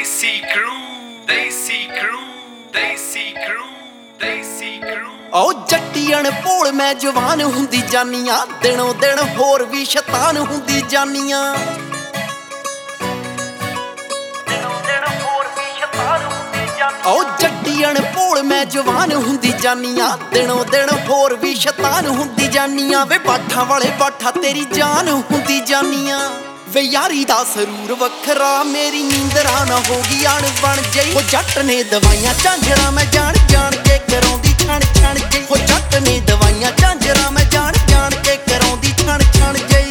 Desi crew, Desi crew, Desi crew, Desi crew। ਓ ਜੱਟੀਆਂ ਭੋਲ ਮੈਂ ਜਵਾਨ ਹੁੰਦੀ ਜਾਨੀਆਂ, ਦਿਨੋਂ ਦਿਨ ਹੋਰ ਵੀ ਸ਼ੈਤਾਨ ਹੁੰਦੀ ਜਾਨੀਆਂ। ਓ ਜੱਟੀਆਂ ਭੋਲ ਮੈਂ ਜਵਾਨ ਹੁੰਦੀ ਜਾਨੀਆਂ, ਦਿਨੋਂ ਦਿਨ ਹੋਰ ਵੀ ਸ਼ੈਤਾਨ ਹੁੰਦੀ ਜਾਨੀਆਂ। ਵੇ ਬਾਠਾਂ ਵਾਲੇ ਬਾਠਾ ਤੇਰੀ ਜਾਨ ਹੁੰਦੀ ਜਾਨੀਆਂ। ਵੇ ਯਾਰੀ ਦਾ ਸਰੂਰ ਵੱਖਰਾ, ਮੇਰੀ ਨੀਂਦਰਾਂ ਨਾ ਹੋ ਗਈ ਅਣ ਬਣ ਜਈ। ਉਹ ਜੱਟ ਨੇ ਦਵਾਈਆਂ ਝਾਂਜਰਾਂ ਮੈਂ ਜਾਣ ਜਾਣ ਕੇ ਕਰਾਉਂਦੀ ਛਣ ਛਣ ਜਈ। ਉਹ ਜੱਟ ਨੇ ਦਵਾਈਆਂ ਝਾਂਜਰਾਂ ਮੈਂ ਜਾਣ ਜਾਣ ਕੇ ਕਰਾਉਂਦੀ ਛਣ ਛਣ ਜਈ।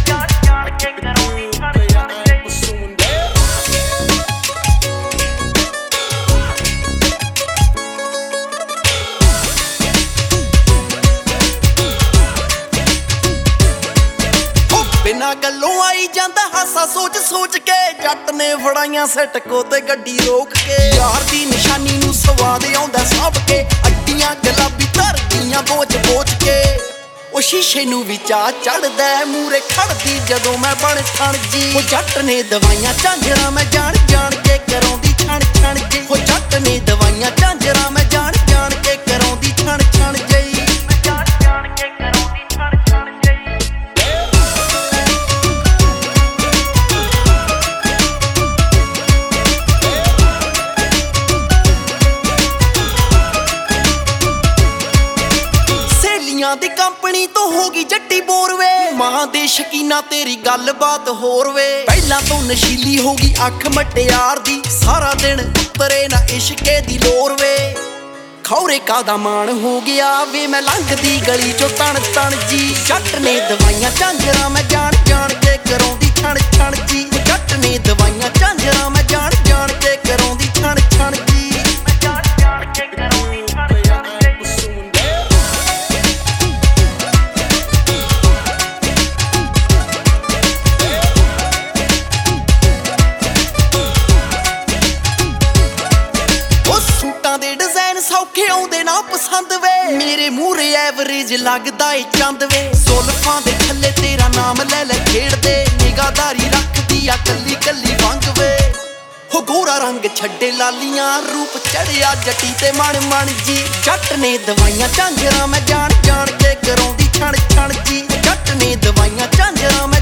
ਬਿਨਾਂ ਗੱਲੋਂ ਆਈ ਜਾਂਦਾ ਹਾਸਾ ਸੋਚ ਸੋਚ ਕੇ। ਜੱਟ ਨੇ ਫੜਾਈਆਂ ਸਟਕੋ ਤੇ ਗੱਡੀ ਰੋਕ ਕੇ। ਯਾਰ ਦੀ ਨਿਸ਼ਾਨੀ ਨੂੰ ਸਵਾਦ ਆਉਂਦਾ ਸਾਂਭ ਕੇ। ਅੱਡੀਆਂ ਗੁਲਾਬੀ ਧਰਦੀਆਂ ਬੋਚ ਬੋਚ ਕੇ। ਉਹ ਸ਼ੀਸ਼ੇ ਨੂੰ ਵੀ ਚਾਹ ਚੜਦਾ ਮੂਰੇ ਖੜਦੀ ਜਦੋਂ ਮੈਂ ਬਣ ਠਣ ਜੀ। ਉਹ ਜੱਟ ਨੇ ਦਵਾਈਆਂ ਝਾਂਜਰਾਂ ਮੈਂ ਜਾਣ ਜਾਣ ਕੇ ਕਰਾਉਂਦੀ ਛਣ ਛਣ ਜੀ। ਉਹ ਜੱਟ ਨੇ ਦਵਾਈਆਂ ਝਾਂਜਰਾਂ ਮੈਂ ਜਾਣ ਜਾਣ ਕੇ ਕਰਾਉਂਦੀ ਛਣ ਛਣ ਜੀ। ਦੀ ਕੰਪਨੀ ਤੋਂ ਹੋ ਗਈ ਜੱਟੀ ਬੋਰ ਵੇ। ਮਾਂ ਦੇ ਸ਼ਕੀਨਾ ਤੇਰੀ ਗੱਲਬਾਤ ਹੋਰ ਵੇ। ਪਹਿਲਾਂ ਤੋਂ ਨਸ਼ੀਲੀ ਹੋ ਗਈ ਅੱਖ ਮਟਿਆਰ ਦੀ। ਸਾਰਾ ਦਿਨ ਉਤਰੇ ਨਾ ਇਸ਼ਕੇ ਦੀ ਲੋਰ ਵੇ। ਖੌਰੇ ਕਾਦਾ ਮਾਣ ਹੋ ਗਿਆ ਵੇ ਮੈਂ ਲੰਘਦੀ ਗਲੀ ਚੋਂ ਤਣ ਤਣ ਜੀ। ਜੱਟ ਨੇ ਦਵਾਈਆਂ ਝਾਂਜਰਾਂ ਮੈਂ ਜਾਣ ਜਾਣ ਕੇ ਕਰਾਉਂਦੀ ਛਣ ਛਣ ਜੀ। ਜੱਟ ਨੇ ਦਵਾਈਆਂ ਝਾਂਜਰਾਂ ਮੈਂ ਜਾਣ ਜਾਣ ਕੇ ਕਰਾਉਂਦੀ ਛਣ ਛਣ ਜੀ। ਸੌਖੇ ਆਉਂਦੇ ਨਾ ਪਸੰਦ ਵੇ। ਮੇਰੇ ਮੂਹਰੇ ਐਵਰੇਜ ਲੱਗਦਾ ਏ ਚੰਦ ਵੇ। ਜ਼ੁਲਫਾਂ ਦੇ ਥੱਲੇ ਤੇਰਾ ਨਾਮ ਲੈ ਲੈ ਖੇਡਦੇ। ਨਿਗਾਹਦਾਰੀ ਰੱਖਦੀ ਆ ਕੱਲੀ ਕੱਲੀ ਵੰਗ ਵੇ। ਹੋ ਗੋਰਾ ਰੰਗ ਛੱਡੇ ਲਾਲੀਆਂ ਰੂਪ ਚੜਿਆ ਜੱਟੀ ਤੇ ਮਣ ਮਣ ਜੀ। ਜੱਟ ਨੇ ਦਵਾਈਆਂ ਝਾਂਜਰਾਂ ਮੈਂ ਜਾਣ ਜਾਣ ਕੇ ਕਰਾਉਂਦੀ ਛਣ ਛਣ ਜੀ। ਜੱਟ ਨੇ ਦਵਾਈਆਂ ਝਾਂਜਰਾਂ